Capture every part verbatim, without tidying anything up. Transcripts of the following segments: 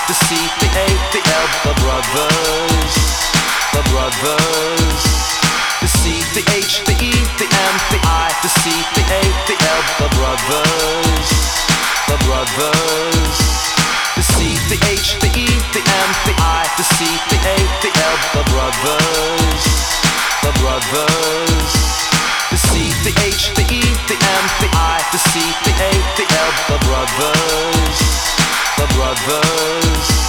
the C, the A, the L, the brothers, the brothers. The C, the H, the E, the M, the I, the C, the A, the L, the brothers, the brothers. The C, the H, the E, the M, the I, the C, the A, the L, the brothers, the brothers. The C, the H, the E, the M, the I, the C, the A, the L, the brothers, the brothers.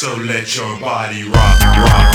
So let your body rock, rock.